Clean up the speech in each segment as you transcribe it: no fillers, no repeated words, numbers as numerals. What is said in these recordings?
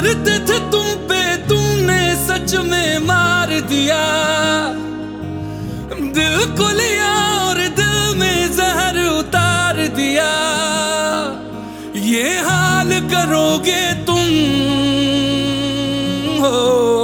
मरते थे तुम पे, तुमने सच में मार दिया। दिल को लिया और दिल में जहर उतार दिया। ये हाल करोगे तुम, हो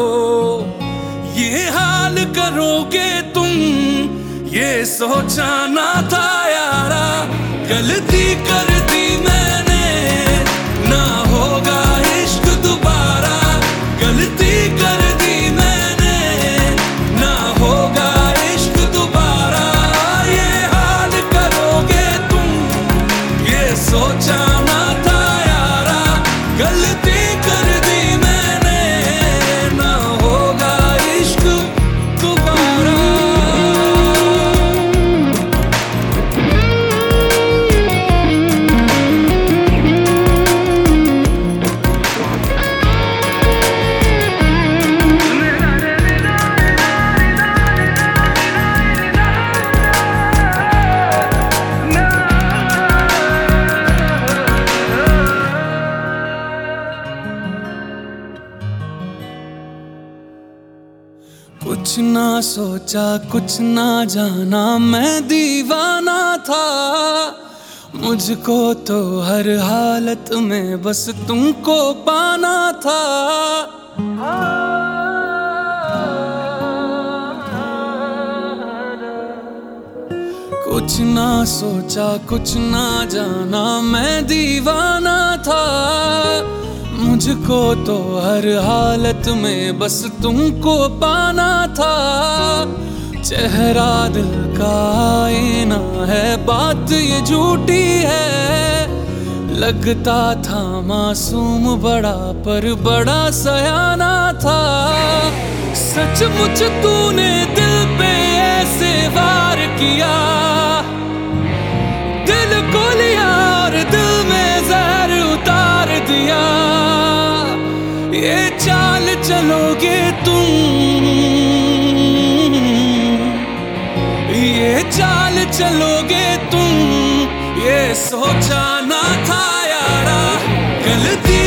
ये हाल करोगे तुम, ये सोचा ना था यारा। गलती कर दी मैंने, ना होगा इश्क दोबारा। गलती कर दी मैंने, ना होगा इश्क दोबारा। ये हाल करोगे तुम, ये सोचा ना था यारा। गलती कर दी मैंने, ना होगा इश्क दोबारा। कुछ ना सोचा कुछ ना जाना, मैं दीवाना था। मुझको तो हर हालत में बस तुमको पाना था। कुछ ना सोचा कुछ ना जाना, मैं दीवाना था। मुझको तो हर हालत में बस तुमको पाना था। चेहरा दिल का आईना है, बात ये झूठी है। लगता था मासूम बड़ा, पर बड़ा सयाना था। सचमुच तूने दिल पे ऐसे वार किया। दिल को लिया और दिल में जहर उतार दिया। ये चाल चलोगे तुम, ये चाल चलोगे तुम, ये सोचा ना था यारा। गलती